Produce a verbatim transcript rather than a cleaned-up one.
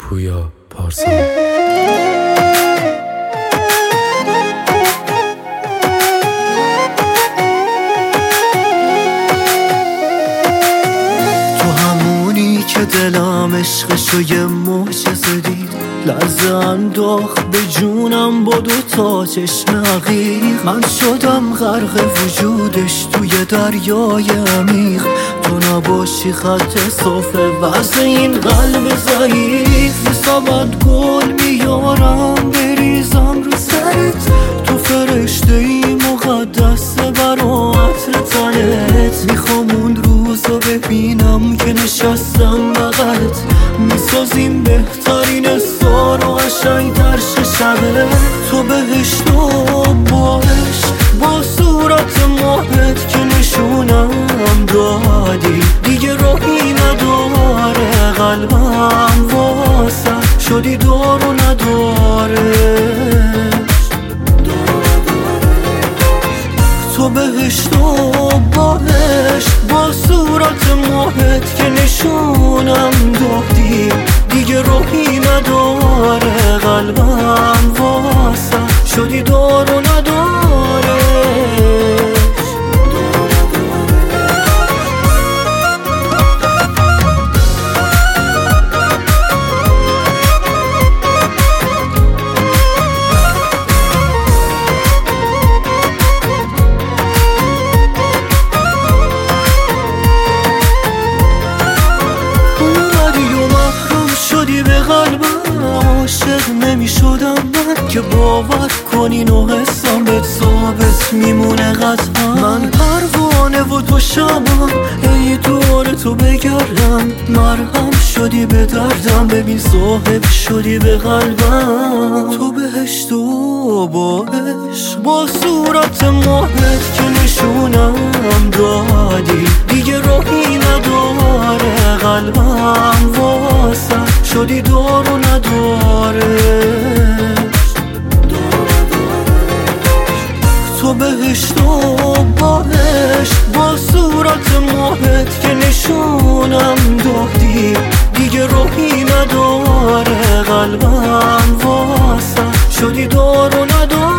پویا پارسا. که دلم عشقشو یه معجزه دید، لرزه انداخت به جونم با دو تا چشم عقیق. من شدم غرق وجودش توی دریای عمیق. تو نباشی خط صافه واسه این قلب ضعیف. حسابت گل میارم بریزم رو سرت، تو فرشته ای مقدس برا عطر تنت. میخوام اون روزو ببینم که نشستم بغلت، میسازیم بهترین سار و قشنگتر شه شبه. تو بهشت و باش با صورت ماهت که نشونم دادی، دیگه راهی نداره قلبم واسه شدی دار و نداره. تو بهشت و باش با صورت ماهت که نشونم دادی، دیگه روحی نداره قلبم واسه شدی دار و نداره. عاشق نمی شدم من که باور کنین و حسام بهت ثابت میمونه قطعا. من پروانه و تو شمع ای دور تو بگردم، مرهم شدی به دردم ببین صاحب شدی به قلبم. تو بهشت و باش با صورت ماهت که نشونم دادی، دیگه راهی نداره قلبم واسه شدی دار و نداره. تو بهشت و باش با صورت ماهت که نشونم دادی، دیگه روحی نداره قلبم واسه شدی دار و نداره.